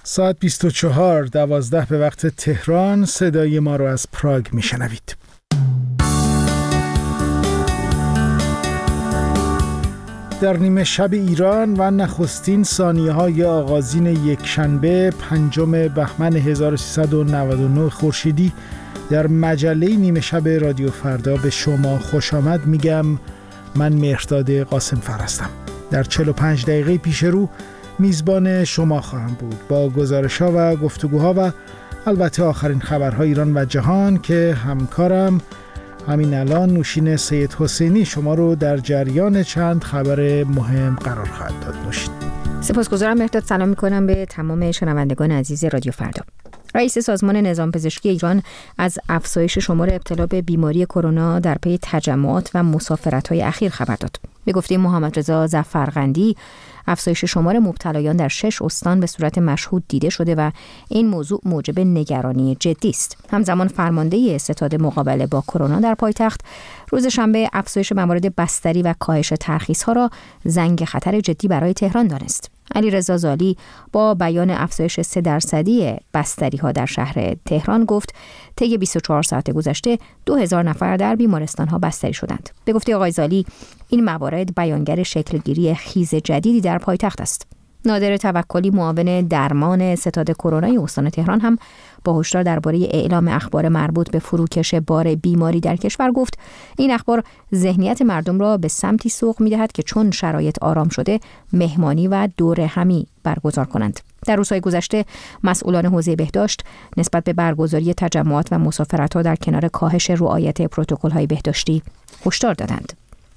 ساعت 24:12 به وقت تهران. صدای ما رو از پراگ میشنوید. در نیمه شب ایران و نخستین ثانیه‌های آغازین یکشنبه 5 بهمن 1399 خورشیدی در مجله نیمه شب رادیو فردا به شما خوش آمد میگم. من مهرداد قاسم‌فر هستم. در 45 دقیقه پیش رو میزبان شما خواهم بود با گزارش‌ها و گفتگوها و البته آخرین خبرهای ایران و جهان که همکارم همین الان نوشین سید حسینی شما رو در جریان چند خبر مهم قرار خواهد داد. نوشین. سپاسگزارم مهرداد. سلام می‌کنم به تمام شنوندگان عزیز رادیو فردا. رئیس سازمان نظام پزشکی ایران از افزایش شمار ابتلا به بیماری کرونا در پی تجمعات و مسافرت‌های اخیر خبر داد. به گفته محمد رضا ظفرقندی، افزایش شمار مبتلایان در 6 استان به صورت مشهود دیده شده و این موضوع موجب نگرانی جدی است. همزمان فرمانده ستاد مقابله با کرونا در پایتخت روز شنبه افزایش موارد بستری و کاهش ترخیص‌ها را زنگ خطر جدی برای تهران دانست. علیرضا زالی با بیان افزایش 3% بستری‌ها در شهر تهران گفت طی 24 ساعت گذشته 2000 نفر در بیمارستان‌ها بستری شدند. به گفته آقای زالی این موارد بیانگر شکلگیری خیز جدیدی در پایتخت است. نادر توکلی معاون درمان ستاد کرونای استان تهران هم با هشدار درباره اعلام اخبار مربوط به فروکش بار بیماری در کشور گفت این اخبار ذهنیت مردم را به سمتی سوق می‌دهد که چون شرایط آرام شده مهمانی و دوره همی برگزار کنند. در روزهای گذشته مسئولان حوزه بهداشت نسبت به برگزاری تجمعات و مسافرت‌ها در کنار کاهش رعایت پروتکل‌های بهداشتی هشدار دادند.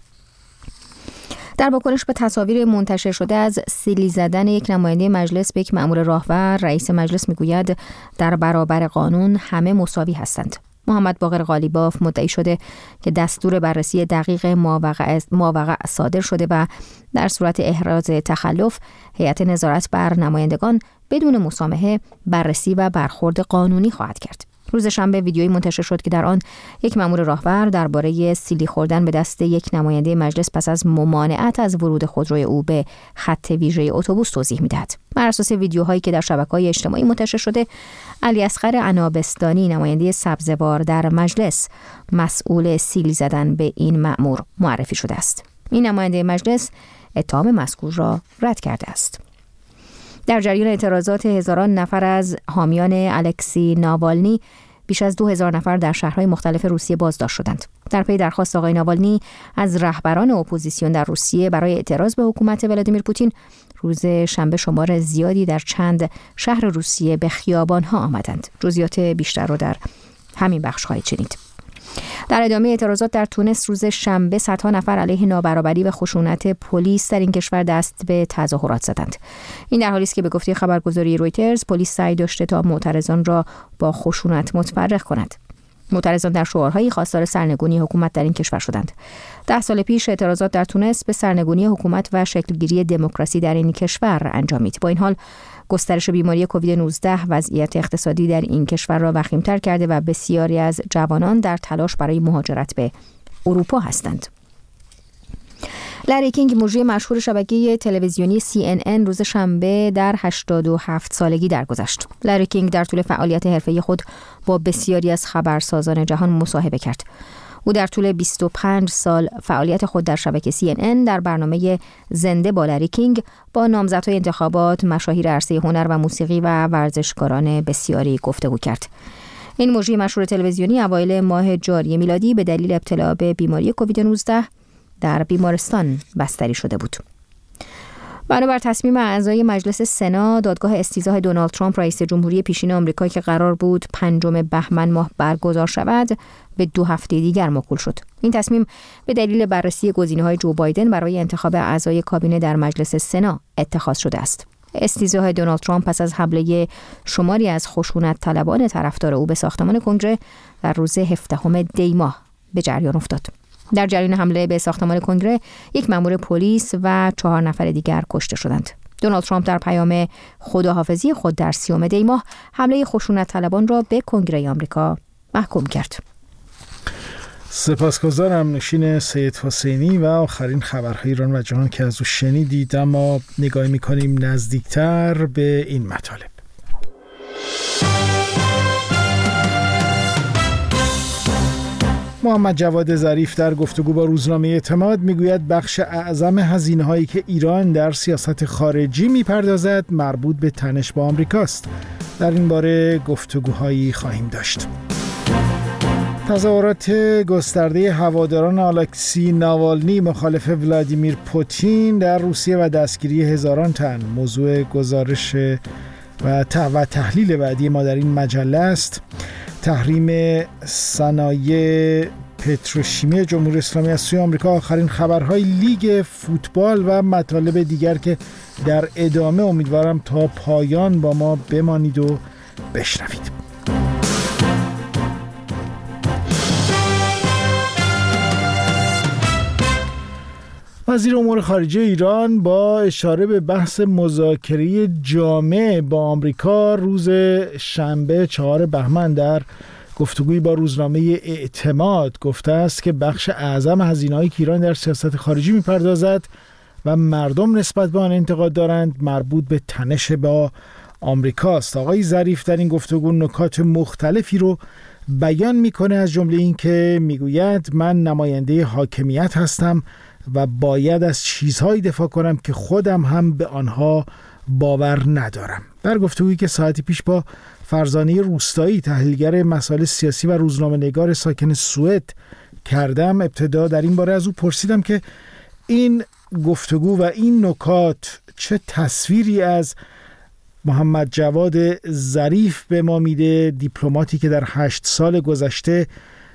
در واکنش به تصاویر منتشر شده از سیلی زدن یک نماینده مجلس به یک مأمور راهور، رئیس مجلس میگوید در برابر قانون همه مساوی هستند. محمد باقر قالیباف مدعی شده که دستور بررسی دقیق ماوقع صادر شده و در صورت احراز تخلف هیئت نظارت بر نمایندگان بدون مسامحه بررسی و برخورد قانونی خواهد کرد. روز شنبه ویدیویی منتشر شد که در آن یک مأمور راهور درباره سیلی خوردن به دست یک نماینده مجلس پس از ممانعت از ورود خودروی او به خط ویژه اتوبوس توضیح می‌دهد. بر اساس ویدیوهایی که در شبکه‌های اجتماعی منتشر شده، علیاصغر عنابستانی نماینده سبزوار در مجلس مسئول سیلی زدن به این مأمور معرفی شده است. این نماینده مجلس اتهام مذکور را رد کرده است. در جریان اعتراضات هزاران نفر از حامیان الکسی ناوالنی، بیش از 2000 نفر در شهرهای مختلف روسیه بازداشت شدند. در پی درخواست آقای ناوالنی از رهبران اپوزیسیون در روسیه برای اعتراض به حکومت ولادیمیر پوتین، روز شنبه شمار زیادی در چند شهر روسیه به خیابان‌ها آمدند. جزئیات بیشتر رو در همین بخش خواهید شنید. در ادامه اعتراضات در تونس روز شنبه صدها نفر علیه نابرابری و خشونت پلیس در این کشور دست به تظاهرات زدند. این در حالی است که به گفته خبرگزاری رویترز پلیس سعی داشته تا معترضان را با خشونت متفرق کند. معترضان در شعارهایی خواستار سرنگونی حکومت در این کشور شدند. 10 سال پیش اعتراضات در تونس به سرنگونی حکومت و شکلگیری دموکراسی در این کشور انجامید. با این حال گسترش بیماری کووید 19 وضعیت اقتصادی در این کشور را وخیم‌تر کرده و بسیاری از جوانان در تلاش برای مهاجرت به اروپا هستند. لری کینگ، مجری مشهور شبکه تلویزیونی CNN، روز شنبه در 87 سالگی درگذشت. لری کینگ در طول فعالیت حرفه‌ای خود با بسیاری از خبرسازان جهان مصاحبه کرد. او در طول 25 سال فعالیت خود در شبکه CNN در برنامه زنده با لری کینگ با نامزدهای انتخابات، مشاهیر عرصه هنر و موسیقی و ورزشکاران بسیاری گفتگو کرد. این مجری مشهور تلویزیونی اوایل ماه جاری میلادی به دلیل ابتلا به بیماری کووید 19 در بیمارستان بستری شده بود. بنابر تصمیم اعضای مجلس سنا، دادگاه استیضاح دونالد ترامپ رئیس جمهوری پیشین آمریکا که قرار بود 5 بهمن ماه برگزار شود، به 2 هفته دیگر موکول شد. این تصمیم به دلیل بررسی گزینه‌های جو بایدن برای انتخاب اعضای کابینه در مجلس سنا اتخاذ شده است. استیضاح دونالد ترامپ پس از حمله شماری از خشونت طلبان طرفدار او به ساختمان کنگره در روز 17 دی ماه به جریان افتاد. در جریان حمله به ساختمان کنگره، یک مأمور پلیس و 4 نفر دیگر کشته شدند. دونالد ترامپ در پیام خداحافظی خود در 30 دی ماه حمله خشونت طلبان را به کنگره آمریکا محکوم کرد. سپاسگزارم نوشین سید حسینی و آخرین خبرهای ایران و جهان که از او شنیدید. اما نگاهی می‌کنیم نزدیکتر به این مطالب. محمد جواد ظریف در گفتگو با روزنامه اعتماد میگوید بخش اعظم هزینه‌هایی که ایران در سیاست خارجی میپردازد مربوط به تنش با آمریکاست. در این باره گفتگوهایی خواهیم داشت. تظاهرات گسترده هواداران الکسی ناوالنی مخالف ولادیمیر پوتین در روسیه و دستگیری هزاران تن موضوع گزارش و تحلیل بعدی ما در این مجله است. تحریم صنایع پتروشیمی جمهوری اسلامی از سوی آمریکا، آخرین خبرهای لیگ فوتبال و مطالب دیگر که در ادامه امیدوارم تا پایان با ما بمانید و بشنوید. وزیر امور خارجه ایران با اشاره به بحث مذاکره جامع با آمریکا روز شنبه 4 بهمن در گفتگویی با روزنامه اعتماد گفته است که بخش اعظم هزینه‌هایی که ایران در سیاست خارجی می‌پردازد و مردم نسبت به آن انتقاد دارند مربوط به تنش با آمریکاست. آقای ظریف در این گفتگو نکات مختلفی رو بیان می‌کنه، از جمله این که میگوید من نماینده حاکمیت هستم و باید از چیزهایی دفاع کنم که خودم هم به آنها باور ندارم. در گفتگویی که ساعتی پیش با فرزانه روستایی تحلیلگر مسائل سیاسی و روزنامه‌نگار ساکن سوئد کردم، ابتدا در این باره از او پرسیدم که این گفتگو و این نکات چه تصویری از محمد جواد ظریف به ما میده، دیپلماتی که در 8 سال گذشته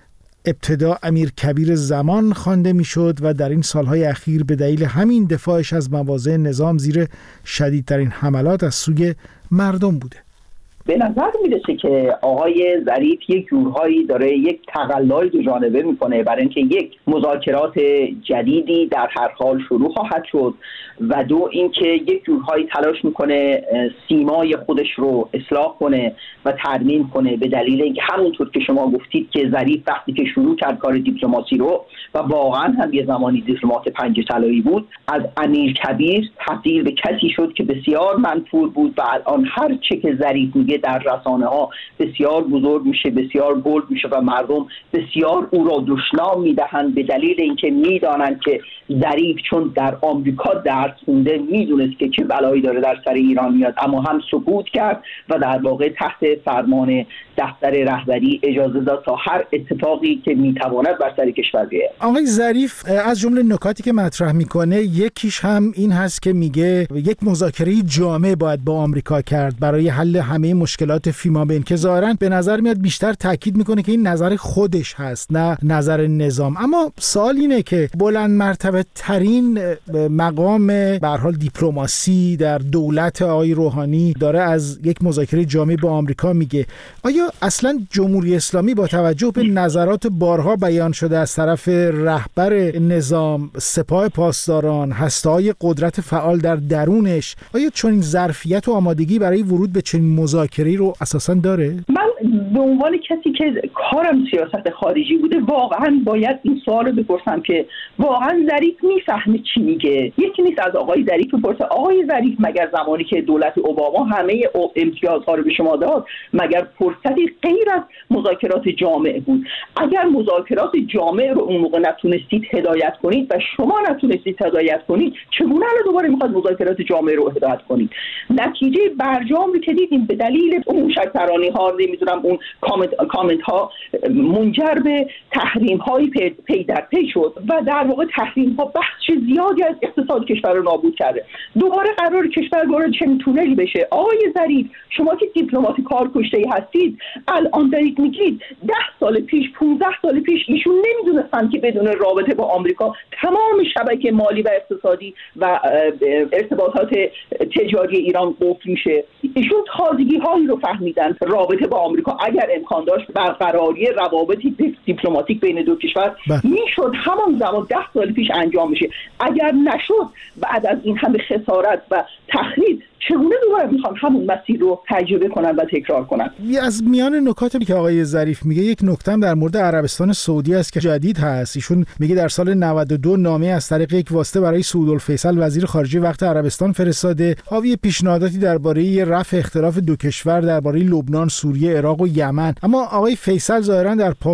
ابتدا امیر کبیر زمان خوانده میشد و در این سالهای اخیر به دلیل همین دفاعش از مواضع نظام زیر شدیدترین حملات از سوی مردم بوده. به نظر میرسه که آقای ظریف یک جورهایی داره یک تقلای دو جانبه میکنه برای اینکه یک مذاکرات جدیدی در هر حال شروع خواهد شد و دو اینکه یک جورهایی تلاش میکنه سیمای خودش رو اصلاح کنه و ترمیم کنه، به دلیل اینکه همونطور که شما گفتید که ظریف وقتی که شروع کرد کار دیپلماسی رو و واقعا هم یه زمانی دیپلمات پنجه طلایی بود، از امیر کبیر تبدیل به کسی شد که بسیار منفور بود و الان هر چه که ظریف در رسانه ها بسیار بزرگ میشه، بسیار بولد میشه و مردم بسیار او را دشنام میدهند به دلیل اینکه میدانند که ظریف چون در آمریکا درس خونده میدونست که چه بلایی داره در سر ایران میاد، اما هم سکوت کرد و در واقع تحت فرمان دفتر رهبری اجازه داد تا هر اتفاقی که میتواند بر سر کشور بیاید. آقای ظریف از جمله نکاتی که مطرح میکنه یکیش هم این هست که میگه یک مذاکره جامع باید با آمریکا کرد برای حل همه مشکلات فیما بین، که ظاهرا به نظر میاد بیشتر تاکید میکنه که این نظر خودش هست نه نظر نظام. اما سوال اینه که بلند مرتبه ترین مقام به هر حال دیپلماسی در دولت آقای روحانی داره از یک مذاکره جامع با آمریکا میگه. آیا اصلا جمهوری اسلامی با توجه به نظرات بارها بیان شده از طرف رهبر نظام، سپاه پاسداران، هسته‌های قدرت فعال در درونش، آیا چنین ظرفیت و آمادگی برای ورود به چنین مذاکره‌ای رو اساساً داره؟ من به عنوان کسی که کارم سیاست خارجی بوده واقعا باید این سوال رو بپرسم که واقعا ظریف میفهمه چی میگه. یکی نیست از آقای ظریف بپرسه آقای ظریف مگر زمانی که دولت اوباما همه امتیازها رو به شما داد مگر فرصتی غیر از مذاکرات جامع بود؟ اگر مذاکرات جامع رو اون موقع نتونستید هدایت کنید و شما نتونستید هدایت کنید، چگونه الان دوباره میخواد مذاکرات جامع رو هدایت کنید؟ نتیجه برجام رو که دیدیم به دلیل اون شکرانی ها، نمیدونم اون کامنت ها منجر به تحریم های پی در پی شد و در واقع تحریم ها بخش زیادی از اقتصاد کشور رو نابود کرده. دوباره قرار کشور وارد چنین تونلی بشه. آقای ظریف شما که دیپلمات کارکشته‌ای هستید الان دارید میگید 10 سال پیش 15 سال پیش ایشون نمیدونستن که بدون رابطه با آمریکا تمام شبکه مالی و اقتصادی و ارتباطات تجاری ایران قفل میشه. ایشون تازگی هایی رو فهمیدن رابطه با آمریکا اگر امکان داشت برقراری روابطی دیپلماتیک بین دو کشور میشد همان زمان 10 سال پیش انجام میشه. اگر نشد بعد از این همه خسارت و تخریب چگونه دوباره میخوان همون مسیر رو تجربه کنن و تکرار کنن؟ از میان نکاتی که آقای ظریف میگه یک نکته در مورد عربستان سعودی است که جدید هست. ایشون میگه در سال 92 نامه از طریق یک واسطه برای سعودالفیصل وزیر خارجه وقت عربستان فرستاده، حاوی پیشنهاداتی درباره رفع اختلاف دو کشور درباره لبنان، سوریه، عراق و یمن. اما آقای فیصل ظاهرا در پاسخ به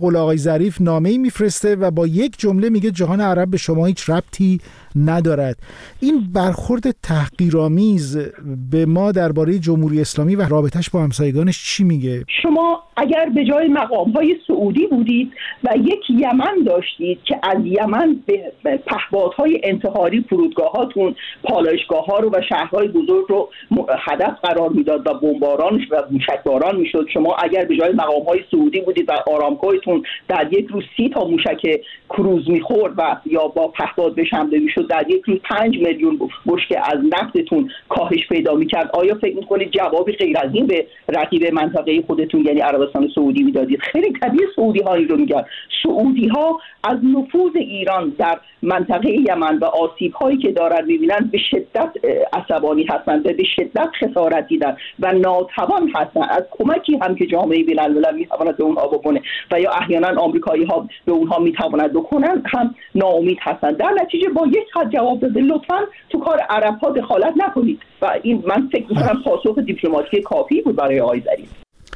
قول آقای ظریف نامه‌ای میفرسته و با یک جمله میگه جهان عرب به شما هیچ ربطی ندارد. این برخورد تحقیرآمیز به ما درباره جمهوری اسلامی و رابطش با همسایگانش چی میگه؟ شما اگر به جای مقام‌های سعودی بودید و یک یمن داشتید که از یمن به پهپادهای انتحاری فرودگاهاتون پالایشگاه‌ها رو و شهرهای بزرگ رو هدف قرار میداد و بمباران و موشکباران میشد، شما اگر به جای مقام‌های سعودی بودید و آرامکویتون در یک روز 30 تا موشک کروز میخورد و یا با پهپاد بهش حمله میشد، در یک روز 5 میلیون بشکه از نفتتون کاهش پیدا میکرد، آیا فکر میکنید جوابی غیر از این به رقیب منطقه خودتون یعنی عربستان سعودی میدادید؟ خیلی طبیعی سعودی ها این رو میگن. سعودی ها از نفوذ ایران در منطقه یمن و آسیب هایی که دارن میبینن به شدت عصبانی هستند، به شدت خسارت دیدن و ناتوان هستن از کمکی هم که جامعه بین‌الملل میتواند به اونها بکنه و یا احیانا آمریکایی ها به اونها میتواند بکنن هم ناامید هستند. در نتیجه با یک خط جواب داده لطفاً تو کار عرب ها دخالت نکنید و این من فکر می‌کنم پاسخ دیپلماتیک کافی بود برای آقای ظریف.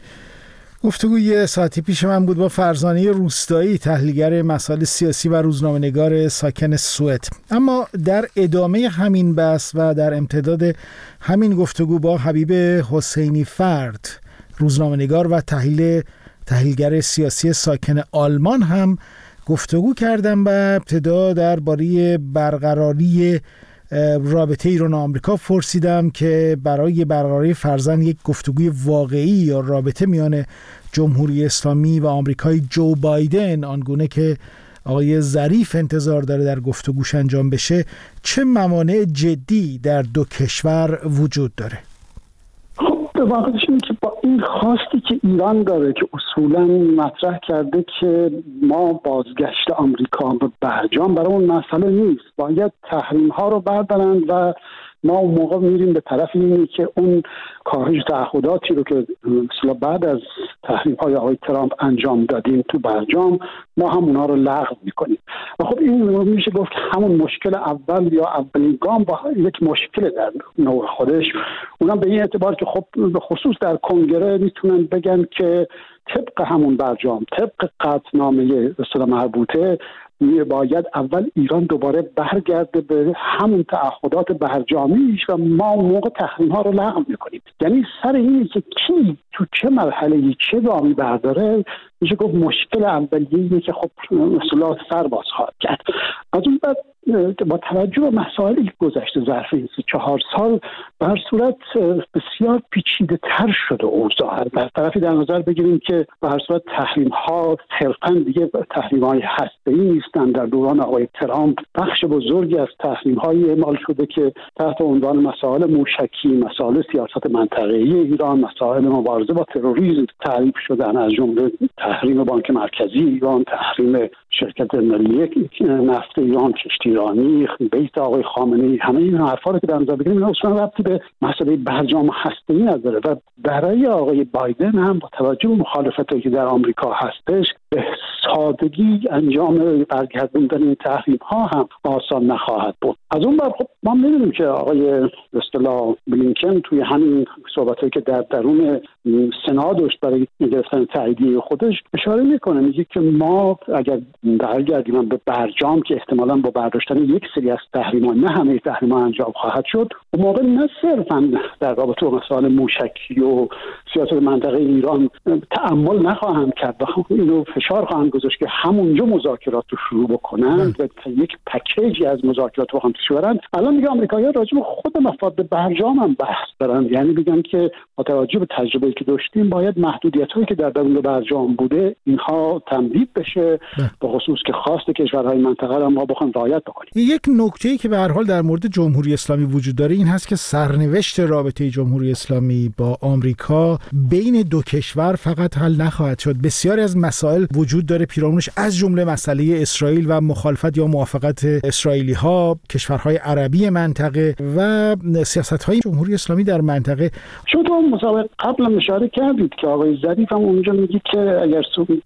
گفتگوی ساعتی پیش من بود با فرزانه روستایی، تحلیلگر مسائل سیاسی و روزنامه‌نگار ساکن سوئد. اما در ادامه همین بحث و در امتداد همین گفتگو با حبیب حسینی فرد، روزنامه‌نگار و تحلیلگر سیاسی ساکن آلمان هم گفتگو کردم و ابتدا درباره برقراری رابطه ایران و آمریکا پرسیدم که برای برقراری فرضاً یک گفتگوی واقعی یا رابطه میان جمهوری اسلامی و آمریکای جو بایدن آنگونه که آقای ظریف انتظار داره در گفتگوش انجام بشه، چه موانع جدی در دو کشور وجود داره؟ به واقعش اینه که با این خواستی که ایران داره که اصولاً مطرح کرده که ما بازگشت آمریکا به برجام برای اون مسئله نیست، باید تحریم ها رو بردارن و ما اون موقع میریم به طرف اینه که اون کاهش تعهداتی رو که مثلا بعد از تحریم های آقای ترامپ انجام دادیم تو برجام ما هم اونا رو لغو میکنیم. و خب این میشه گفت همون مشکل اول یا اولین گام با یک مشکل در نوع خودش، اونم به این اعتبار که خب به خصوص در کنگره میتونن بگن که طبق همون برجام، طبق قطعنامه اصطلاح مربوطه، باید اول ایران دوباره برگرده به همون تعهدات برجامیش و ما موقع تحریم ها رو لغو میکنیم. یعنی سر اینه که کی تو چه مرحله چه گامی برداره، میشه گفت مشکل اولیه‌ایه که خب اصطلاح سر باز خواهد کرد. از اون بعد با توجه به مسائلی که گذشته ظرف این 4 سال به هر صورت بسیار پیچیده تر شده اوضاع. در طرفی در نظر بگیریم که به هر صورت تحریم ها صرفاً دیگه تحریم های هسته‌ای نیستن. در دوران آقای ترامپ بخش بزرگی از تحریم های اعمال شده که تحت عنوان مسائل موشکی، مسائل سیاست منطقه‌ای ایران، مسائل مبارزه با تروریسم تعریف شدن، از جمله تحریم بانک مرکزی ایران، تحریم شرکت ملی نفت ایران، کشتیرانی، بیت آقای خامنه‌ای. همه این حرفا رو که در نظر بگیریم اصلا ربطی به مسئله برجام هسته‌ای نداره و برای آقای بایدن هم با توجه به مخالفتی که در آمریکا هستش به سادگی انجام برگردوندن این تحریم ها هم آسان نخواهد بود. از اون بر خب ما می‌بینیم که آقای به اصطلاح بلینکن توی همین صحبتایی که در درون سنا داشت برای گرفتن تاییدیه خودش اشاره میکنه، میگه که ما اگر برگردیم به برجام که احتمالاً با برداشتن یک سری از تحریم‌ها، نه همه تحریم‌ها انجام خواهد شد، اون موقع نه صرفاً در رابطه با مسائل موشکی و سیاست منطقه ایران تأمل نخواهند کرد و اینو فشار خواهند گذاشت که همونجا مذاکرات رو شروع بکنن و یک پکیجی از مذاکرات رو هم بشورن. الان میگه آمریکایی‌ها راجع به خود مفاد برجام هم بحث دارن، یعنی میگن که با توجه به تجربه‌ای که داشتیم باید محدودیت‌هایی که در درون برجام بوده اینها تمدید بشه، به خصوص که خواست کشورهای منطقه را ما بخوایم رعایت بکنیم. یک نکته‌ای که به هر حال در مورد جمهوری اسلامی وجود داره این هست که سرنوشت رابطه جمهوری اسلامی با آمریکا بین دو کشور فقط حل نخواهد شد. بسیاری از مسائل وجود داره پیرامونش، از جمله مسئله اسرائیل و مخالفت یا موافقت اسرائیلی‌ها، کشورهای عربی منطقه و سیاست‌های جمهوری اسلامی در منطقه. شما مسابقه قبل اشاره کردید که آقای ظریف هم اونجا میگه که اگر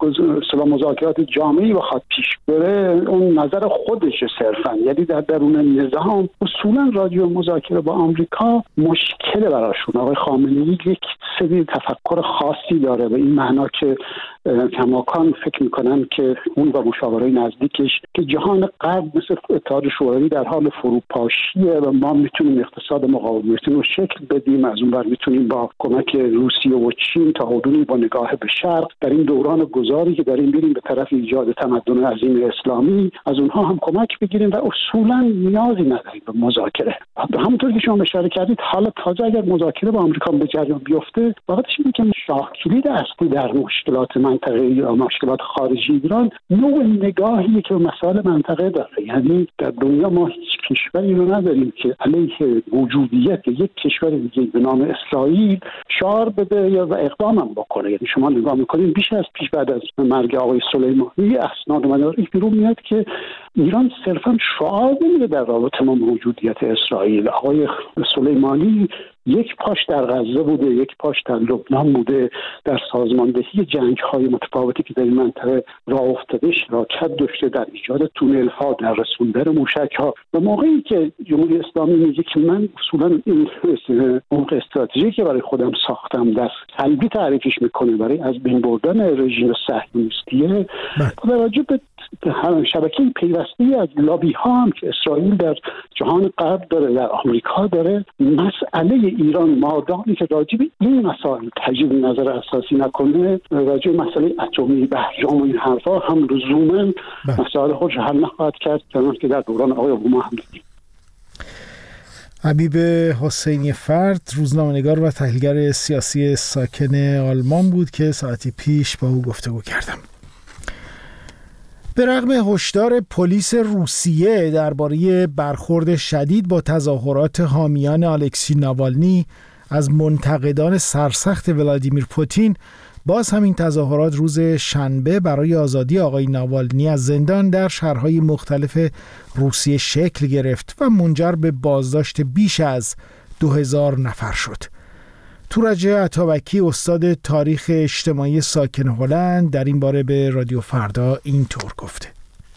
مذاکرات جامعی بخواد پیش بره اون نظر خودشه صرفا، یعنی در درون نظام اصولا راجع به مذاکره با آمریکا مشکل براشون. آقای خامنه‌ای یک مقصدی تفکر خاصی داره، به این معنا که کماکان فکر میکنن که اون و مشاورای نزدیکش که جهان غرب مثل اتحاد شوروی در حال فروپاشیه و ما میتونیم اقتصاد مقاومتی رو شکل بدیم، از اون ور میتونیم با کمک روسیه و چین تا حدودی با نگاه به شرق در این دوران گذاری که داریم بریم به طرف ایجاد تمدن عظیم اسلامی از اونها هم کمک بگیریم و اصولا نیازی نداریم به مذاکره. همونطور که شما اشاره کردید، حالا تازه اگر مذاکره با آمریکا به جریان بیفته، واقعیتش اینه که شاه کلید اصلی در مشکلات منطقه یا مشکلات خارجی ایران نوع نگاهی که به مسائل منطقه داره. یعنی در دنیا ما هیچ کشوری رو نداریم که علیه وجودیت یک کشور دیگه به نام اسرائیل شعار بده یا اقدام هم بکنه. یعنی شما نگاه میکنید بیش از پیش بعد از مرگ آقای سلیمانی اسناد مدارک بیرون میاد که ایران صرفا شعار نمیده در رابطه با موجودیت اسرائیل. آقای سلیمانی یک پاش در غزه بوده، یک پاش در لبنان بوده، در سازماندهی جنگ‌های متفاوتی که در این منطقه راه افتاده شراکت داشته، در ایجاد تونل‌ها، در رسوندن موشک‌ها. و موقعی که جمهوری اسلامی میگه که من اصولاً این عمق استراتژیکی که برای خودم ساختم در سلبی تعریفش میکنه برای از بین بردن رژیم صهیونیستی، با توجه به شبکه پیوسته از لابی ها هم که اسرائیل در جهان غرب داره، در آمریکا داره، مسئله ایران مادامی که راجع به این مسائل تجدید نظر اساسی نکنه، راجع به مسئله اتمی برجام و این حرفا هم لزوما مسائل خودش حل نخواهد کرد، چنانچه که در دوران آقای اوباما هم دیدیم. حبیب حسینی فرد، روزنامه‌نگار و تحلیلگر سیاسی ساکن آلمان بود که ساعتی پیش با او گفتگو کردم. به رغم هشدار پلیس روسیه درباره برخورد شدید با تظاهرات حامیان الکسی ناوالنی از منتقدان سرسخت ولادیمیر پوتین، باز همین تظاهرات روز شنبه برای آزادی آقای ناوالنی از زندان در شهرهای مختلف روسیه شکل گرفت و منجر به بازداشت بیش از 2000 نفر شد. تورج عطابکی، استاد تاریخ اجتماعی ساکن هلند، در این باره به رادیو فردا اینطور گفته: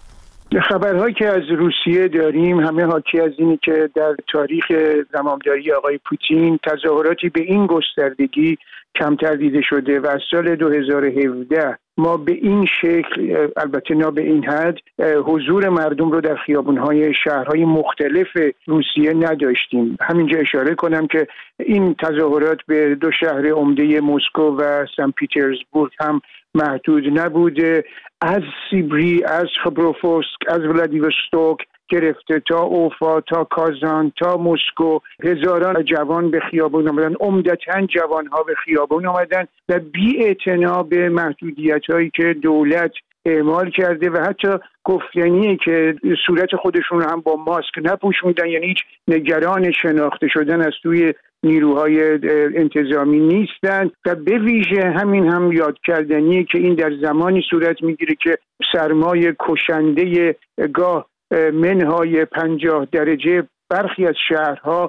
خبرهایی که از روسیه داریم همه حاکی از اینه که در تاریخ زمامداری آقای پوتین تظاهراتی به این گستردگی کمتر دیده شده و از سال 2017 ما به این شکل، البته نه به این حد، حضور مردم رو در خیابون‌های شهرهای مختلف روسیه نداشتیم. همینجا اشاره کنم که این تظاهرات به دو شهر عمده مسکو و سن پیترزبورگ هم محدود نبوده. از سیبری، از خبروفسک، از ولادیوستوک گرفته تا اوفا، تا کازان، تا مسکو، هزاران جوان به خیابان آمدن، عمدتاً جوانها به خیابان آمدن و بی‌اعتنا به محدودیت‌هایی که دولت اعمال کرده و حتی گفتنیه که صورت خودشون هم با ماسک نپوشوندن، یعنی هیچ نگران شناخته شدن از توی نیروهای انتظامی نیستن و به ویژه همین هم یاد کردنیه که این در زمانی صورت میگیره که سرمای کشنده گاه منهای 50 درجه برخی از شهرها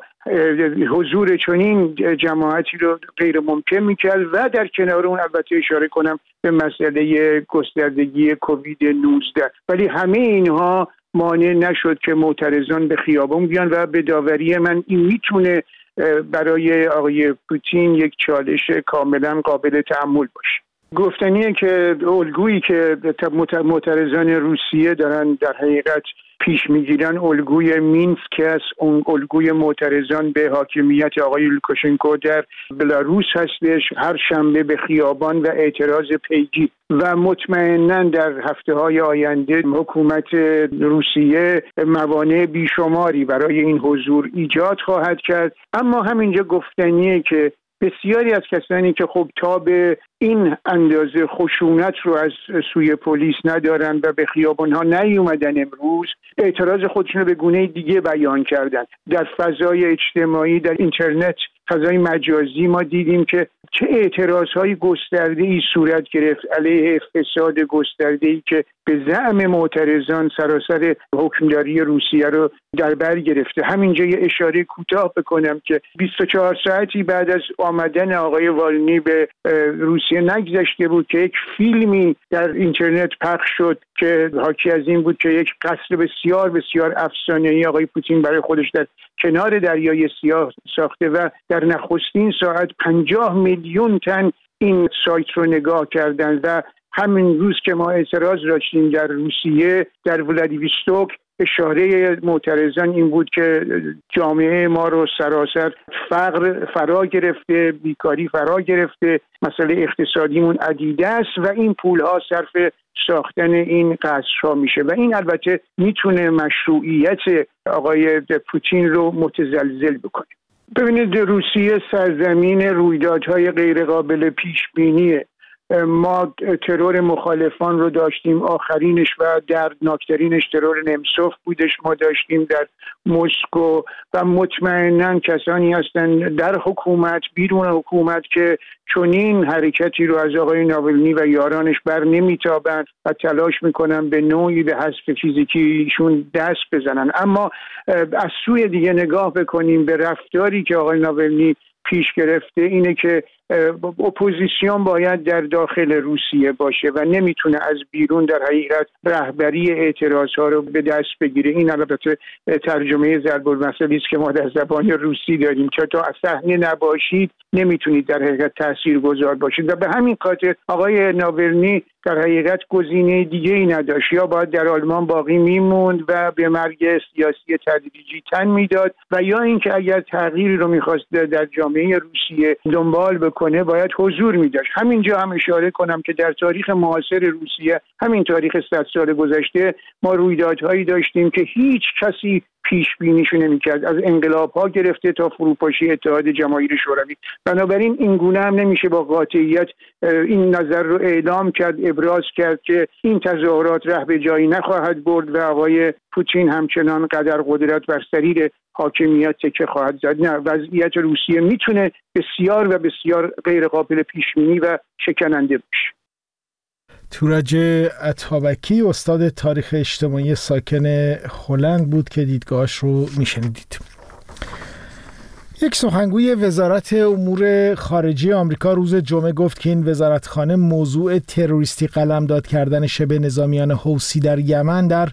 حضور چنین جماعتی رو غیر ممکن میکرد و در کنار اون البته اشاره کنم به مسئله گستردگی کووید 19. ولی همه اینها مانع نشد که معترضان به خیابان بیان و به داوری من این میتونه برای آقای پوتین یک چالش کاملا قابل تأمل باشه. گفتنیه که الگویی که معترضان روسیه دارن در حقیقت پیش میگیرن الگوی مینسک است، اون الگوی معترضان به حاکمیت آقای لوکاشنکو در بلاروس هستش، هر شنبه به خیابان و اعتراض پیگی و مطمئناً در هفته‌های آینده حکومت روسیه موانع بیشماری برای این حضور ایجاد خواهد کرد. اما همینجا گفتنیه که بسیاری از کسانی که خب تا به این اندازه خشونت رو از سوی پلیس ندارن و به خیابان‌ها نیومدن، امروز اعتراض خودشون رو به گونه دیگه بیان کردن. در فضای اجتماعی، در اینترنت، فضای مجازی ما دیدیم که چه اعتراضهای گسترده‌ای صورت گرفت علیه فساد گسترده‌ای که به زعم معترضان سراسر حکمداری روسیه رو در بر گرفته. همینجا یه اشاره کوتاه بکنم که 24 ساعتی بعد از آمدن آقای والنی به روسیه نگذشته بود که یک فیلمی در اینترنت پخش شد که حاکی از این بود که یک قصر بسیار بسیار افسانه‌ای آقای پوتین برای خودش در کنار دریای سیاه ساخته و در نخستین ساعت 50 میل میلیون تن این سایت رو نگاه کردن و همین روز که ما اعتراض داشتیم در روسیه در ولادیوستوک اشاره معترضان این بود که جامعه ما رو سراسر فقر فرا گرفته، بیکاری فرا گرفته، مسئله اقتصادیمون عدیده است و این پولها صرف ساختن این قصرها میشه و این البته میتونه مشروعیت آقای پوتین رو متزلزل بکنه. ببینید روسیه سرزمین رویدادهای غیرقابل پیش بینیه. ما ترور مخالفان رو داشتیم، آخرینش و دردناکترینش ترور نمسوف بودش ما داشتیم در مسکو و مطمئناً کسانی هستند در حکومت بیرون حکومت که چنین حرکتی رو از آقای ناولنی و یارانش بر نمیتابند و تلاش میکنن به نوعی به حذف فیزیکیشون دست بزنن. اما از سوی دیگه نگاه بکنیم به رفتاری که آقای ناولنی پیش گرفته، اینه که اپوزیسیون باید در داخل روسیه باشه و نمیتونه از بیرون در حقیقت رهبری اعتراضها رو به دست بگیره. این البته ترجمه ضرب المثلی است که ما در زبان روسی داریم که تا از صحنه نباشید نمیتونید در حقیقت تاثیرگذار باشید و به همین خاطر آقای ناولنی در حقیقت گزینه دیگه ای نداشت، یا باید در آلمان باقی میموند و به مرگ سیاسی تدریجی تن میداد و یا اینکه اگر تغییری رو میخواست در جامعه روسیه دنبال بکنه باید حضور میداشت. همینجا هم اشاره کنم که در تاریخ معاصر روسیه، همین تاریخ 100 سال گذشته، ما رویدادهایی داشتیم که هیچ کسی پیش بینیشو نمی‌کرد، از انقلاب‌ها گرفته تا فروپاشی اتحاد جماهیر شوروی. بنابراین این گونه هم نمیشه با قاطعیت این نظر رو اعلام کرد، ابراز کرد که این تظاهرات ره به جایی نخواهد برد و آقای پوتین همچنان قدر قدرت بر سریر حاکمیت تکه خواهد زد. نه، وضعیت روسیه میتونه بسیار و بسیار غیر قابل پیش بینی و شکننده باشه. تورج عطابکی استاد تاریخ اجتماعی ساکن هلند بود که دیدگاهش رو میشنیدید. یک سخنگوی وزارت امور خارجه آمریکا روز جمعه گفت که این وزارتخانه موضوع تروریستی قلمداد کردن شبه نظامیان حوثی در یمن در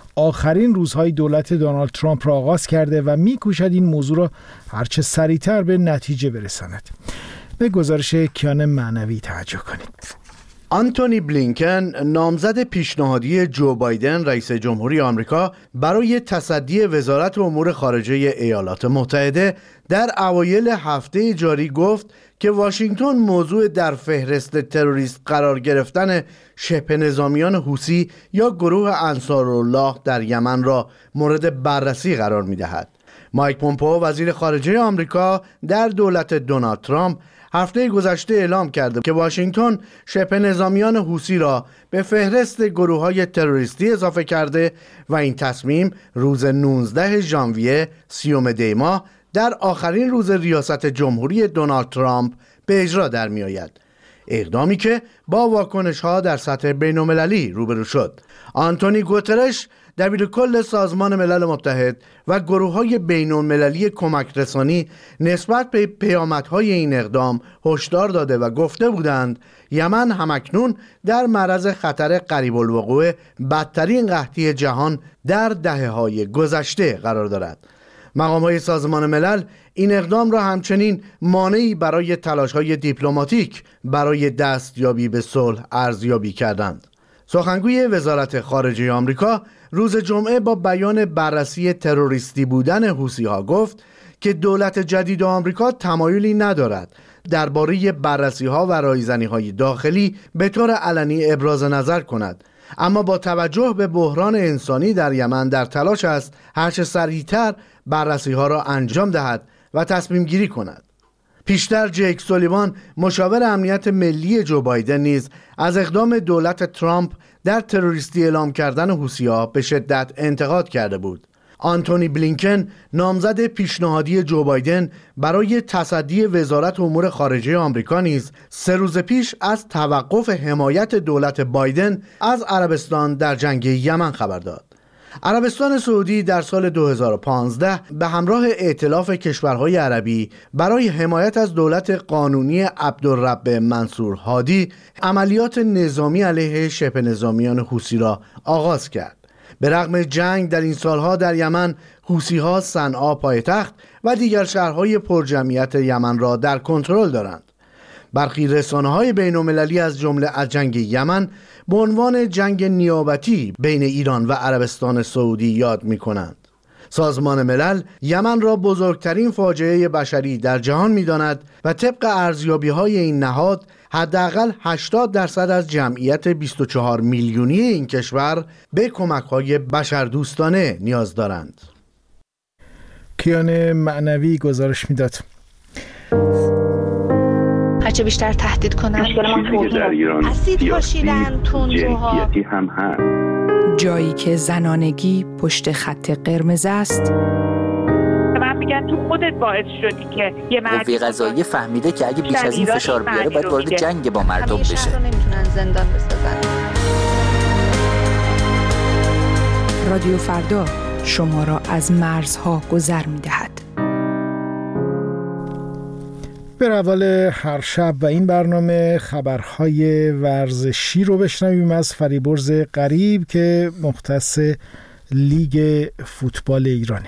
آخرین روزهای دولت دونالد ترامپ را آغاز کرده و می‌کوشد این موضوع را هرچه سریعتر به نتیجه برساند. به گزارش کیان معنوی توجه کنید. آنتونی بلینکن، نامزد پیشنهادی جو بایدن رئیس جمهوری آمریکا برای تصدی وزارت امور خارجه ایالات متحده، در اوایل هفته جاری گفت که واشنگتن موضوع در فهرست تروریست قرار گرفتن شبه نظامیان حوثی یا گروه انصارالله در یمن را مورد بررسی قرار می‌دهد. مایک پومپئو وزیر خارجه آمریکا در دولت دونالد ترامپ هفته گذشته اعلام کرده که واشنگتن شبه نظامیان حوثی را به فهرست گروه‌های تروریستی اضافه کرده و این تصمیم روز 19 ژانویه 30 دی ماه در آخرین روز ریاست جمهوری دونالد ترامپ به اجرا در می آید. اقدامی که با واکنش‌ها در سطح بین‌المللی روبرو شد. آنتونی گوترش، دبیر کل سازمان ملل متحد و گروه‌های بین‌المللی کمک رسانی نسبت به پیامدهای این اقدام هشدار داده و گفته بودند یمن همکنون در معرض خطر قریب الوقوع بدترین قحطی جهان در دهه‌های گذشته قرار دارد. مقام‌های سازمان ملل این اقدام را همچنین مانعی برای تلاش‌های دیپلماتیک برای دستیابی به صلح ارزیابی کردند. سخنگوی وزارت خارجه آمریکا روز جمعه با بیان بررسی تروریستی بودن حوثی‌ها گفت که دولت جدید آمریکا تمایلی ندارد درباره بررسی‌ها و رایزنی‌های داخلی به طور علنی ابراز نظر کند، اما با توجه به بحران انسانی در یمن در تلاش است هرچه سریعتر بررسی‌ها را انجام دهد و تصمیم گیری کند. پیشتر جیک سولیوان، مشاور امنیت ملی جو بایدن، نیز از اقدام دولت ترامپ در تروریستی اعلام کردن حوثی‌ها به شدت انتقاد کرده بود. آنتونی بلینکن، نامزد پیشنهادی جو بایدن برای تصدی وزارت امور خارجه آمریکا، نیز 3 روز پیش از توقف حمایت دولت بایدن از عربستان در جنگ یمن خبر داد. عربستان سعودی در سال 2015 به همراه ائتلاف کشورهای عربی برای حمایت از دولت قانونی عبدالرب منصور هادی عملیات نظامی علیه شبه نظامیان حوثی را آغاز کرد. به رغم جنگ در این سالها در یمن، حوثی‌ها صنعا پایتخت و دیگر شهرهای پرجمعیت یمن را در کنترل دارند. برخی رسانه‌های بین‌المللی از جمله از جنگ یمن به عنوان جنگ نیابتی بین ایران و عربستان سعودی یاد می‌کنند. سازمان ملل یمن را بزرگترین فاجعه بشری در جهان می‌داند و طبق ارزیابی‌های این نهاد حداقل 80% از جمعیت 24 میلیونی این کشور به کمک‌های بشردوستانه نیاز دارند. کیان معنوی گزارش میداد. هرچه بیشتر تهدید کنن در ایران اسید پاشیدن تندروها هم هست. جایی که زنانگی پشت خط قرمز است. من میگن تو خودت باعث شدی که یه قوه قضاییه فهمیده که اگه بیش از این فشار بیاره باید وارد جنگ با مردم بشه. شهر رو نمیتونن زندان بسازن. رادیو فردا شما را از مرزها گذر می‌دهد. به روال هر شب و این برنامه خبرهای ورزشی رو بشنویم از فریبرز غریب که مختص لیگ فوتبال ایرانه.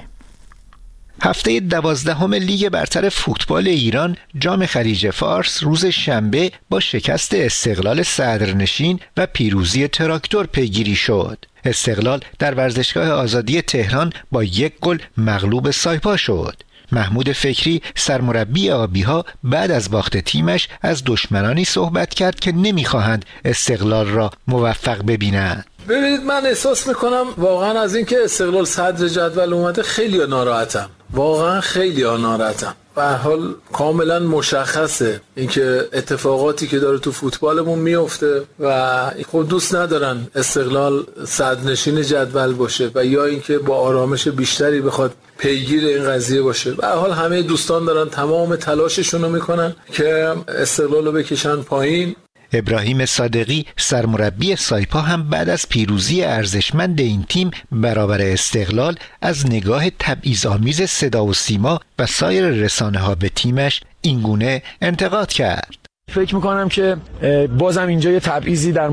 هفته 12 لیگ برتر فوتبال ایران جام خلیج فارس روز شنبه با شکست استقلال صدرنشین و پیروزی تراکتور پیگیری شد. استقلال در ورزشگاه آزادی تهران با 1 گل مغلوب سایپا شد. محمود فکری سرمربی آبی‌ها بعد از باخت تیمش از دشمنانی صحبت کرد که نمی‌خواهند استقلال را موفق ببینند. ببینید من احساس میکنم واقعا از اینکه استقلال صدر جدول اومده خیلی ناراحتم، واقعا خیلی ناراحتم. به هر حال کاملا مشخصه اینکه اتفاقاتی که داره تو فوتبالمون میفته و خود دوست ندارن استقلال صدرنشین جدول باشه و یا اینکه با آرامش بیشتری بخواد پیگیر این قضیه باشه. به هر حال همه دوستان دارن تمام تلاششون رو میکنن که استقلال رو بکشن پایین. ابراهیم صادقی سرمربی سایپا هم بعد از پیروزی ارزشمند این تیم برابر استقلال از نگاه تبعیض‌آمیز صدا و سیما و سایر رسانه‌ها به تیمش اینگونه انتقاد کرد. فکر میکنم که بازم اینجا یه تبعیضی در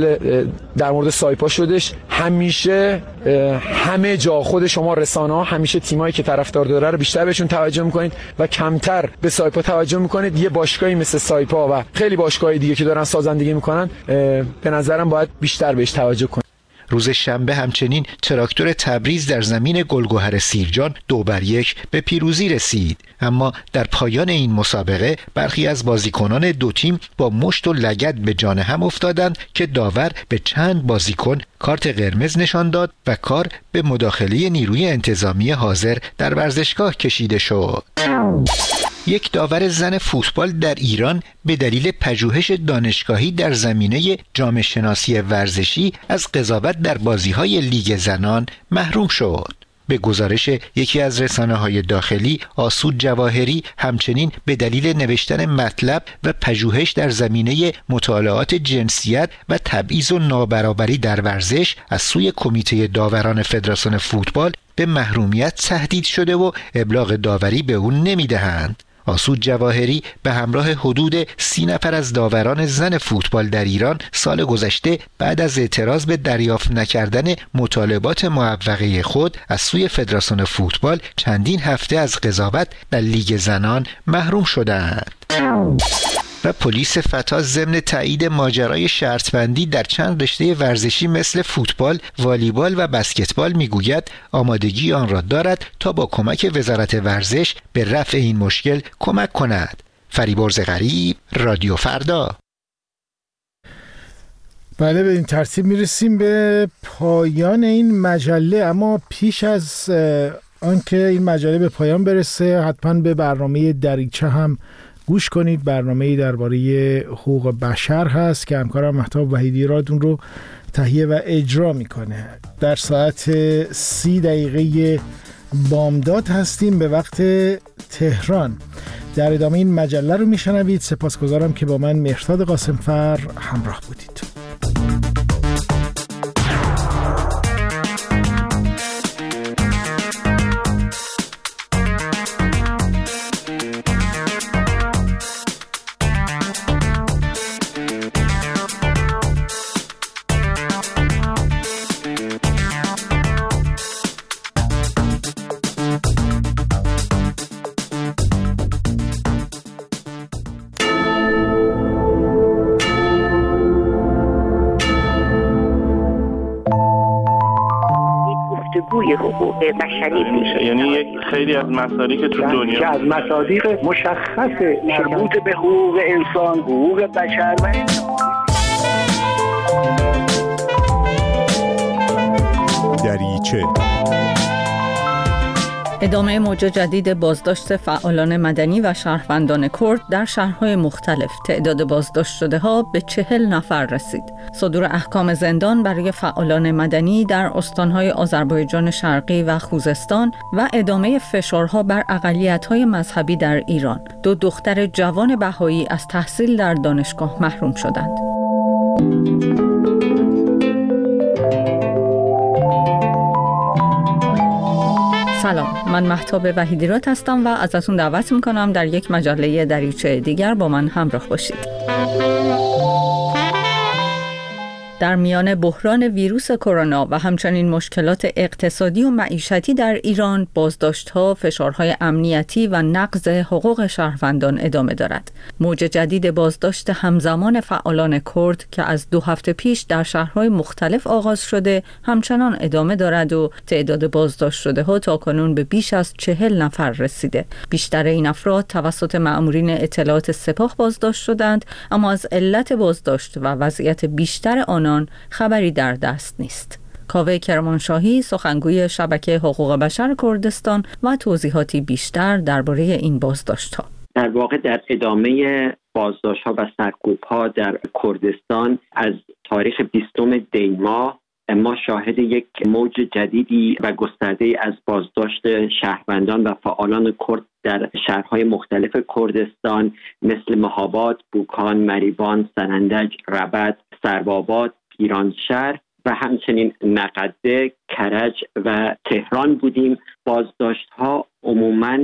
مورد سایپا شدش. همیشه همه جا خود شما رسانه‌ها همیشه تیمایی که طرفدار داره رو بیشتر بهشون توجه میکنید و کمتر به سایپا توجه میکنید. یه باشگاهی مثل سایپا و خیلی باشگاه‌های دیگه که دارن سازندگی میکنن به نظرم باید بیشتر بهش توجه کنید. روز شنبه همچنین تراکتور تبریز در زمین گلگهر سیرجان 2-1 به پیروزی رسید، اما در پایان این مسابقه برخی از بازیکنان دو تیم با مشت و لگد به جان هم افتادند که داور به چند بازیکن کارت قرمز نشان داد و کار به مداخله نیروی انتظامی حاضر در ورزشگاه کشیده شد. یک داور زن فوتبال در ایران به دلیل پژوهش دانشگاهی در زمینه جامعه شناسی ورزشی از قضاوت در بازی‌های لیگ زنان محروم شد. به گزارش یکی از رسانه‌های داخلی، آسود جواهری همچنین به دلیل نوشتن مطلب و پژوهش در زمینه مطالعات جنسیت و تبعیض و نابرابری در ورزش از سوی کمیته داوران فدراسیون فوتبال به محرومیت تهدید شده و ابلاغ داوری به او نمی‌دهند. آسود جواهری به همراه حدود 30 نفر از داوران زن فوتبال در ایران سال گذشته بعد از اعتراض به دریافت نکردن مطالبات معوقه خود از سوی فدراسیون فوتبال چندین هفته از قضاوت در لیگ زنان محروم شدند. و پلیس فتا ضمن تایید ماجرای شرطبندی در چند رشته ورزشی مثل فوتبال، والیبال و بسکتبال میگوید آمادگی آن را دارد تا با کمک وزارت ورزش به رفع این مشکل کمک کند. فریبرز غریب، رادیو فردا. بله، به این ترتیب میرسیم به پایان این مجله، اما پیش از آنکه این مجله به پایان برسه حتما به برنامه دریچه هم گوش کنید. برنامه‌ای درباره حقوق بشر هست که همکارم مهتاب وحیدی رادون رو تهیه و اجرا میکنه. در ساعت 30 بامداد هستیم به وقت تهران. در ادامه این مجله رو میشنوید. سپاسگزارم که با من مهرداد قاسمفر همراه بودید. جوی حقوق بشری میشه. یعنی یک خیلی از مصادیق که تو دنیا که از مصادیق مشخص مربوط به حقوق انسان، حقوق بشر و دریچه. ادامه موج جدید بازداشت فعالان مدنی و شهروندان کرد در شهرهای مختلف. تعداد بازداشت شده ها به 40 نفر رسید. صدور احکام زندان برای فعالان مدنی در استانهای آذربایجان شرقی و خوزستان و ادامه فشارها بر اقلیت‌های مذهبی در ایران. 2 دختر جوان بهایی از تحصیل در دانشگاه محروم شدند. سلام، من مهتاب وحیدیراد هستم و ازتون دعوت میکنم در یک مجله دریچه دیگر با من همراه باشید. در میان بحران ویروس کرونا و همچنین مشکلات اقتصادی و معیشتی در ایران، بازداشت‌ها، فشارهای امنیتی و نقض حقوق شهروندان ادامه دارد. موج جدید بازداشت همزمان فعالان کرد که از 2 هفته پیش در شهرهای مختلف آغاز شده، همچنان ادامه دارد و تعداد بازداشت شده‌ها تاکنون به بیش از 40 نفر رسیده. بیشتر این افراد توسط مأمورین اطلاعات سپاه بازداشت شدند، اما از علت بازداشت و وضعیت بیشتر آنان خبری در دست نیست. کاوه کرمانشاهی، سخنگوی شبکه حقوق بشر کردستان، و توضیحاتی بیشتر درباره این بازداشت‌ها. در واقع در ادامه بازداشت‌ها و سرکوب‌ها در کردستان از تاریخ 20 دی ماه ما شاهد یک موج جدیدی و گسترده از بازداشت شهروندان و فعالان کرد در شهرهای مختلف کردستان مثل مهاباد، بوکان، مریوان، سنندج، ربد، سروآباد، پیرانشهر و همچنین نقده، کرج و تهران بودیم. بازداشت‌ها عموماً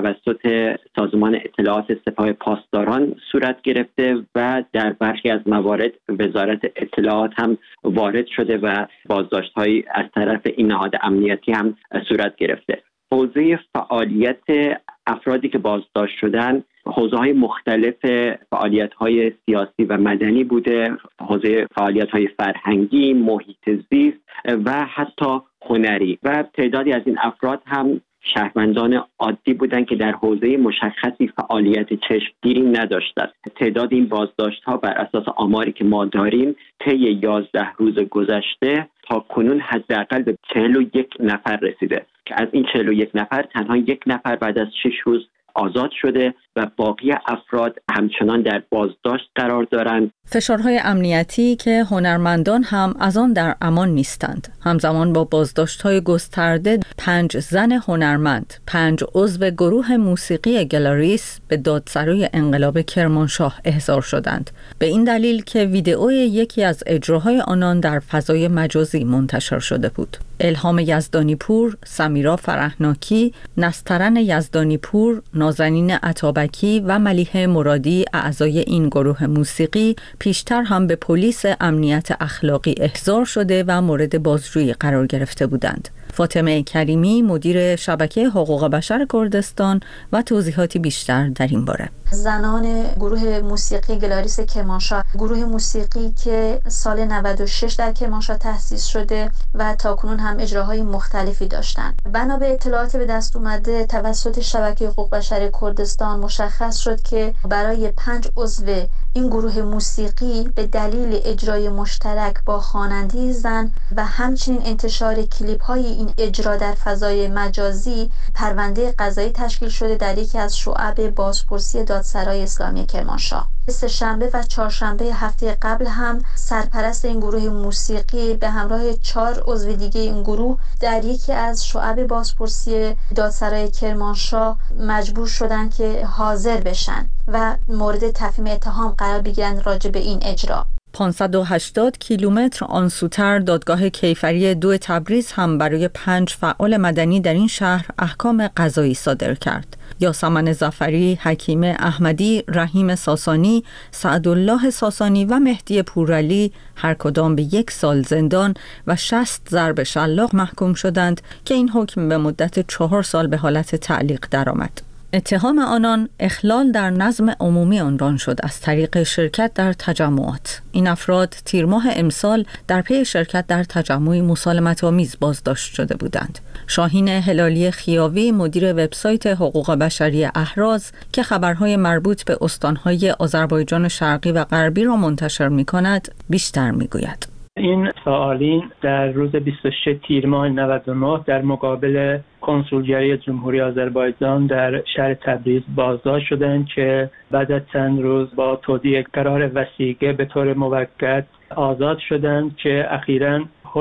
توسط سازمان اطلاعات سپاه پاسداران صورت گرفته و در برخی از موارد وزارت اطلاعات هم وارد شده و بازداشت‌هایی از طرف این نهاد امنیتی هم صورت گرفته. حوزه فعالیت افرادی که بازداشت شدن حوزه‌های مختلف فعالیت‌های سیاسی و مدنی بوده، حوزه فعالیت‌های فرهنگی، محیط زیست و حتی هنری، و تعدادی از این افراد هم شهروندان عادی بودند که در حوزه مشخصی فعالیت چشمگیری نداشتند. تعداد این بازداشت‌ها بر اساس آماری که ما داریم طی 11 روز گذشته تا کنون حداقل به 41 نفر رسیده که از این 41 نفر تنها 1 نفر بعد از 6 روز آزاد شده و باقی افراد همچنان در بازداشت قرار دارند. فشارهای امنیتی که هنرمندان هم از آن در امان نیستند. همزمان با بازداشت‌های گسترده 5 زن هنرمند، 5 عضو گروه موسیقی گلاریس به دادسرای انقلاب کرمانشاه احضار شدند. به این دلیل که ویدئوی یکی از اجراهای آنان در فضای مجازی منتشر شده بود. الهام یزدانی پور، سمیرا فرحناکی، نسترن یزدانی پور، نازنین عطابکی و ملیحه مرادی اعضای این گروه موسیقی پیشتر هم به پلیس امنیت اخلاقی احضار شده و مورد بازجویی قرار گرفته بودند. فاطمه کریمی، مدیر شبکه حقوق بشر کردستان، و توضیحاتی بیشتر در این باره. زنان گروه موسیقی گلاریس کرمانشاه، گروه موسیقی که سال 96 در کرمانشاه تأسیس شده و تاکنون هم اجراهای مختلفی داشتند. بنا به اطلاعات به دست اومده توسط شبکه حقوق بشر کردستان مشخص شد که برای 5 عضو این گروه موسیقی به دلیل اجرای مشترک با خواننده زن و همچنین انتشار کلیپ‌های این اجرا در فضای مجازی پرونده قضایی تشکیل شده در یکی از شعب بازپرسی دادسرای اسلامی کرمانشاه. سه‌شنبه و چهارشنبه هفته قبل هم سرپرست این گروه موسیقی به همراه 4 عضو دیگه این گروه در یکی از شعب بازپرسی دادسرای کرمانشاه مجبور شدن که حاضر بشن و مورد تفهیم اتهام قرار بگیرن راجع به این اجرا. 580 کیلومتر آنسوتر دادگاه کیفری 2 تبریز هم برای 5 فعال مدنی در این شهر احکام قضایی صادر کرد. یاسمن ظفری، حکیم احمدی، رحیم ساسانی، سعدالله ساسانی و مهدی پورعلی هر کدام به 1 سال زندان و 60 ضرب شلاق محکوم شدند که این حکم به مدت 4 سال به حالت تعلیق درآمد. اتهام آنان اخلال در نظم عمومی عنوان شد از طریق شرکت در تجمعات. این افراد تیر ماه امسال در پی شرکت در تجمعی مسالمت‌آمیز بازداشت شده بودند. شاهین هلالی خیاوی مدیر وبسایت حقوق بشری اهراز که خبرهای مربوط به استانهای آذربایجان شرقی و غربی را منتشر می‌کند بیشتر می‌گوید. این فعالین در روز 26 تیر ماه 99 در مقابل کنسولگری جمهوری آذربایجان در شهر تبریز بازداشت شدند که بعد از چند روز با تودیع قرار وثیقه به طور موقت آزاد شدند که اخیراً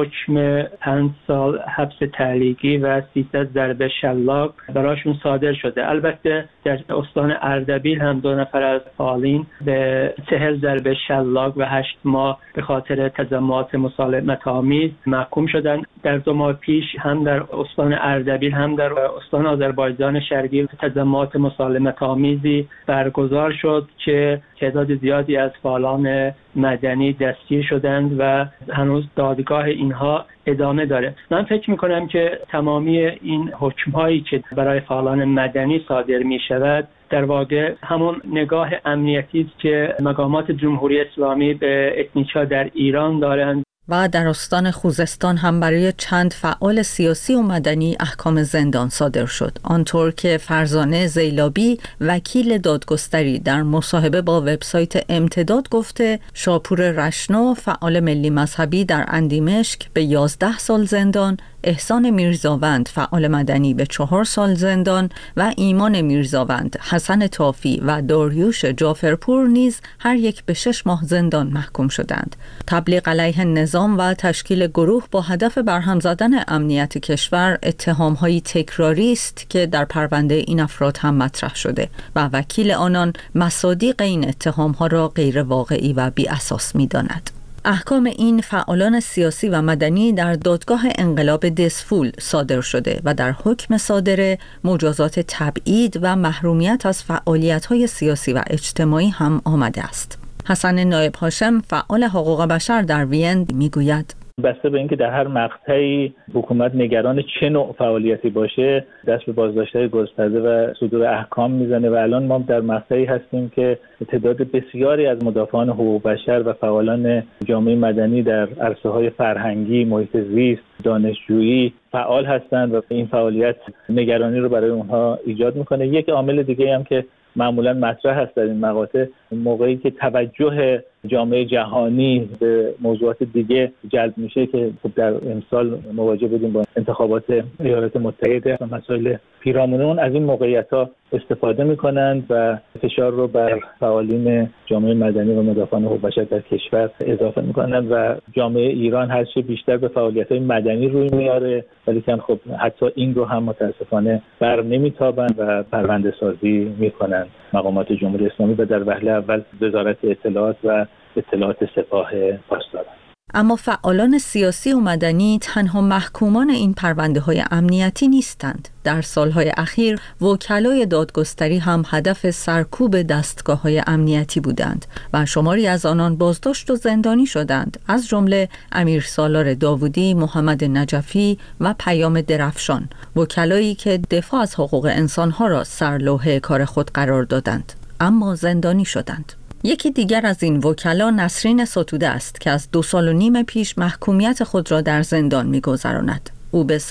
حکم 5 سال حبس تعلیقی و 300 ضربه شلاق براشون صادر شده. البته در استان اردبیل هم 2 نفر از فعالین به 40 ضربه شلاق و 8 ماه به خاطر تجمعات مسالمت‌آمیز محکوم شدند. در 2 ماه پیش هم در استان اردبیل هم در استان آذربایجان شرقی تجمعات مسالمت‌آمیزی برگزار شد که تعداد زیادی از فعالان مدنی دستگیر شدند و هنوز دادگاه اینها ادامه داره. من فکر میکنم که تمامی این حکم‌هایی که برای فعالان مدنی صادر میشود در واقع همون نگاه امنیتی است که مقامات جمهوری اسلامی به اتنیک‌ها در ایران دارند. و در استان خوزستان هم برای چند فعال سیاسی و مدنی احکام زندان صادر شد. آنطور که فرزانه زیلابی وکیل دادگستری در مصاحبه با وبسایت امتداد گفته، شاپور رشنو فعال ملی مذهبی در اندیمشک به 11 سال زندان، احسان میرزاوند فعال مدنی به 4 سال زندان و ایمان میرزاوند، حسن طافی و داریوش جعفرپور نیز هر یک به 6 ماه زندان محکوم شدند. تبلیغ علیه نظام و تشکیل گروه با هدف برهم زدن امنیت کشور اتهام‌هایی تکراری است که در پرونده این افراد هم مطرح شده و وکیل آنان مصادیق این اتهام‌ها را غیر واقعی و بی اساس می‌داند. احکام این فعالان سیاسی و مدنی در دادگاه انقلاب دسفول صادر شده و در حکم صادره مجازات تبعید و محرومیت از فعالیت‌های سیاسی و اجتماعی هم آمده است. حسن نایب هاشم فعال حقوق بشر در وین میگوید بسته به اینکه در هر مقطعی حکومت نگران چه نوع فعالیتی باشه دست به بازداشت‌های گسترده و صدور احکام میزنه و الان ما در مقطعی هستیم که تعداد بسیاری از مدافعان حقوق بشر و فعالان جامعه مدنی در عرصه‌های فرهنگی، محیط زیست، دانشجویی فعال هستند و این فعالیت نگرانی رو برای اونها ایجاد میکنه. یک عامل دیگه هم که معمولا مطرح هست در این مقاطع موقعی که توجه جامعه جهانی به موضوعات دیگه جلب میشه که در امسال مواجه بودیم با انتخابات ایالات متحده و مسائل پیرامون از این موقعیت‌ها استفاده میکنند و فشار رو بر فعالین جامعه مدنی و مدافعان حقوق بشر در کشور اضافه میکنند و جامعه ایران هر چه بیشتر به فعالیت‌های مدنی روی میاره ولیکن خب حتی این رو هم متاسفانه بر نمیتابند و پرونده سازی میکنند مقامات جمهوری اسلامی و در وهله اول وزارت اطلاعات و اطلاعات سپاه پاسداران. اما فعالان سیاسی و مدنی تنها محکومان این پرونده‌های امنیتی نیستند. در سالهای اخیر وکلای دادگستری هم هدف سرکوب دستگاه‌های امنیتی بودند و شماری از آنان بازداشت و زندانی شدند، از جمله امیر سالار داوودی، محمد نجفی و پیام درفشان، وکلایی که دفاع از حقوق انسان‌ها را سرلوحه کار خود قرار دادند اما زندانی شدند. یکی دیگر از این وکلا نسرین ستوده است که از 2.5 سال پیش محکومیت خود را در زندان می‌گذراند. او به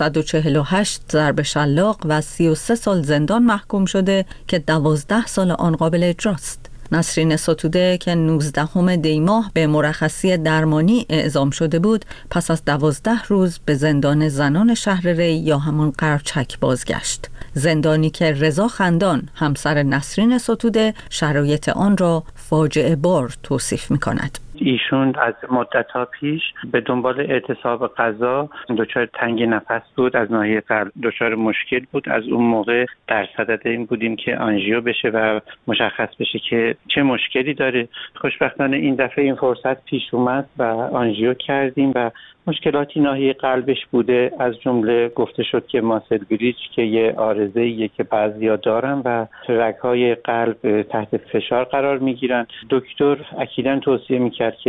148 ضرب شلاق و 33 سال زندان محکوم شده که 12 سال آن قابل اجراست. نسرین ستوده که 19 دی ماه به مرخصی درمانی اعزام شده بود، پس از 12 روز به زندان زنان شهر ری یا همون قرچک بازگشت. زندانی که رضا خندان همسر نسرین ستوده شرایط آن را فاجعه بار توصیف می‌کند. ایشون از مدت‌ها پیش به دنبال اعتصاب غذا دچار تنگی نفس بود، از ناحیه قلب دچار مشکل بود. از اون موقع در صدد این بودیم که آنژیو بشه و مشخص بشه که چه مشکلی داره. خوشبختانه این دفعه این فرصت پیش اومد و آنژیو کردیم و مشکلاتی ناحیه قلبش بوده، از جمله گفته شد که ماسل گریچ که یه عارضه‌ایه که بعضیا دارن و رگ‌های قلب تحت فشار قرار میگیرن. دکتر اکیداً توصیه میکرد که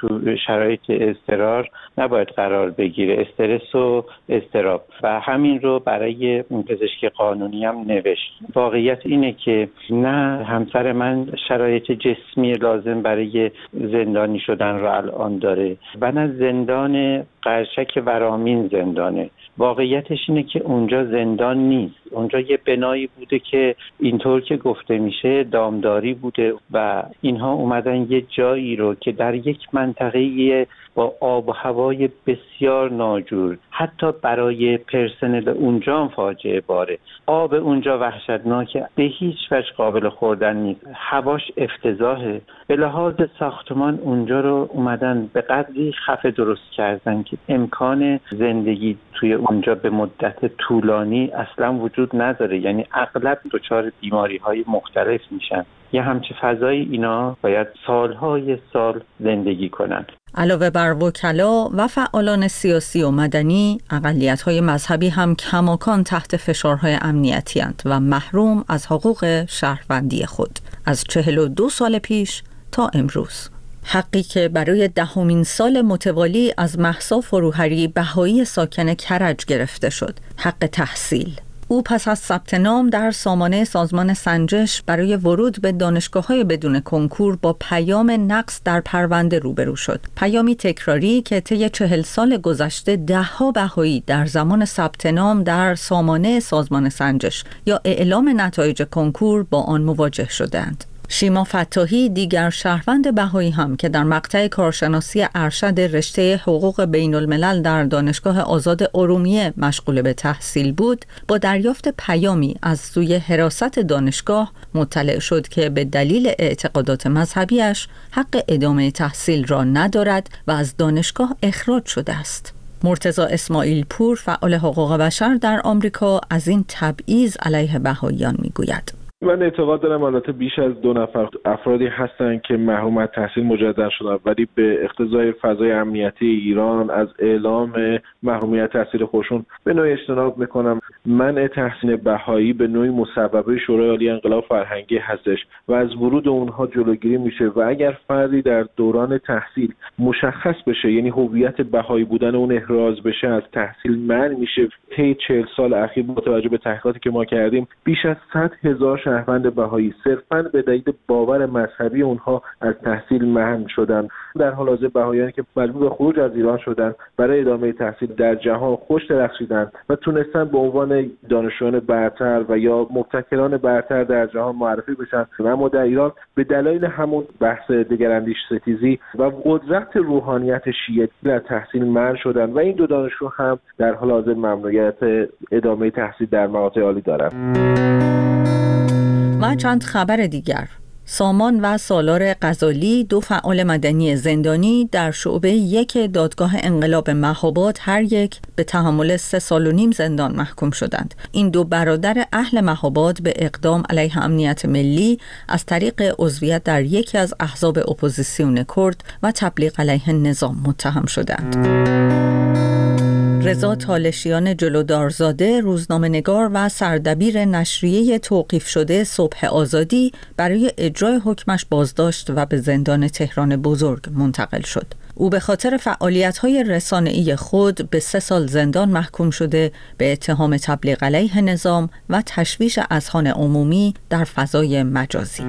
تو شرایط اضطرار نباید قرار بگیره، استرس و اضطراب، و همین رو برای پزشکی قانونی هم نوشت. واقعیت اینه که نه همسر من شرایط جسمی لازم برای زندانی شدن رو الان داره و نه زندان قرشک ورامین زندانه. واقعیتش اینه که اونجا زندان نیست، اونجا یه بنایی بوده که اینطور که گفته میشه دامداری بوده و اینها اومدن یه جایی رو که در یک منطقه با آب و هوای بسیار ناجور، حتی برای پرسنل اونجا هم فاجعه باره. آب اونجا وحشتناکه، به هیچ وجه قابل خوردن نیست، هواش افتضاحه. به لحاظ ساختمان اونجا رو اومدن به قدری خفه درست کردن که امکان زندگی توی اونجا به مدت طولانی اصلا وجود نداره، یعنی اغلب دچار بیماری‌های مختلف میشن. یه همچه فضایی اینا باید سالهای سال زندگی کنن. علاوه بر وکلا و فعالان سیاسی و مدنی، اقلیت‌های مذهبی هم کماکان تحت فشارهای امنیتی اند و محروم از حقوق شهروندی خود از 42 سال پیش تا امروز. حقی که برای 10مین سال متوالی از مهسا فروهری بهایی ساکن کرج گرفته شد، حق تحصیل. او پس از ثبت نام در سامانه سازمان سنجش برای ورود به دانشگاه‌های بدون کنکور با پیام نقص در پرونده روبرو شد. پیامی تکراری که طی 40 سال گذشته ده‌ها بهایی در زمان ثبت نام در سامانه سازمان سنجش یا اعلام نتایج کنکور با آن مواجه شدند. شیما فتاحی، دیگر شهروند بهایی هم که در مقطع کارشناسی ارشد رشته حقوق بین الملل در دانشگاه آزاد ارومیه مشغول به تحصیل بود، با دریافت پیامی از سوی حراست دانشگاه مطلع شد که به دلیل اعتقادات مذهبیش حق ادامه تحصیل را ندارد و از دانشگاه اخراج شده است. مرتضی اسماعیل پور، فعال حقوق بشر در آمریکا، از این تبعیض علیه بهاییان میگوید. من اعتقاد دارم البته بیش از 2 نفر افرادی هستن که محروم از تحصیل مجدد شدن، ولی به اقتضای فضای امنیتی ایران از اعلام محرومیت تحصیل خودشون به نوعی اجتناب میکنم. منع تحصیل بهایی به نوعی مصوبه شورای عالی انقلاب فرهنگی هستش و از ورود اونها جلوگیری میشه و اگر فردی در دوران تحصیل مشخص بشه، یعنی هویت بهایی بودن اون احراز بشه، از تحصیل منع میشه. طی 40 سال اخیر با توجه به تحقیقاتی که ما کردیم بیش از 100,000 شهروند بهایی صرفاً به دلیل باور مذهبی اونها از تحصیل منع شدن. در حال حاضر بهاییانی که مجبور به خروج از ایران شدن برای ادامه تحصیل در جهان خوش درخشیدن و تونستن به عنوان دانشجویان برتر و یا مبتکران برتر در جهان معرفی بشن، اما در ایران به دلایل همون بحث دگراندیش ستیزی و قدرت روحانیت شیعه از تحصیل منع شدن و این دو دانشجو هم در حال حاضر ممنوعیت ادامه تحصیل در مقاطع عالی دارن. و چند خبر دیگر. سامان و سالار غزالی، 2 فعال مدنی زندانی در شعبه 1 دادگاه انقلاب مهاباد، هر یک به تحمل 3 سال و نیم زندان محکوم شدند. این 2 برادر اهل مهاباد به اقدام علیه امنیت ملی از طریق عضویت در یکی از احزاب اپوزیسیون کرد و تبلیغ علیه نظام متهم شدند. رضا تالشیان جلودارزاده، روزنامه‌نگار و سردبیر نشریه توقیف شده صبح آزادی، برای اجرای حکمش بازداشت و به زندان تهران بزرگ منتقل شد. او به خاطر فعالیت‌های رسانه‌ای خود به 3 سال زندان محکوم شده به اتهام تبلیغ علیه نظام و تشویش اذهان عمومی در فضای مجازی.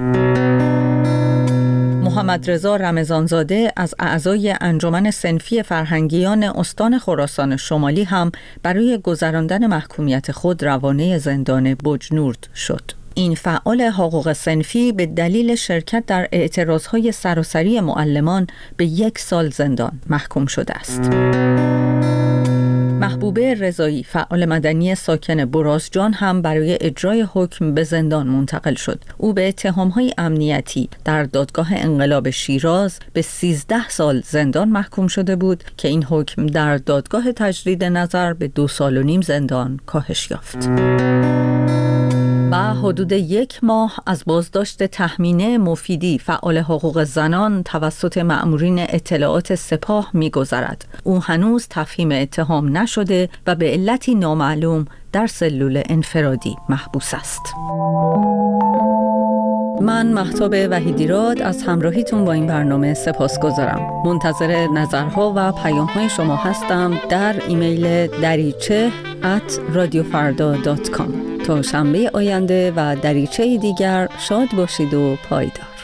محمد رضا رمضانزاده از اعضای انجمن صنفی فرهنگیان استان خراسان شمالی هم برای گذراندن محکومیت خود روانه زندان بجنورد شد. این فعال حقوق صنفی به دلیل شرکت در اعتراضهای سراسری معلمان به 1 سال زندان محکوم شده است. محبوبه رضایی، فعال مدنی ساکن برازجان، هم برای اجرای حکم به زندان منتقل شد. او به اتهام‌های امنیتی در دادگاه انقلاب شیراز به 13 سال زندان محکوم شده بود که این حکم در دادگاه تجدید نظر به 2 سال و نیم زندان کاهش یافت. و حدود 1 ماه از بازداشت تهمینه مفیدی، فعال حقوق زنان، توسط مأمورین اطلاعات سپاه می‌گذرد. او هنوز تفهیم اتهام نشده و به علتی نامعلوم در سلول انفرادی محبوس است. من مهتاب وحیدیراد از همراهیتون با این برنامه سپاسگزارم. منتظر نظرها و پیام‌های شما هستم در ایمیل dariche@radiofarda.com. تا شنبه آینده و دریچه دیگر شاد باشید و پایدار.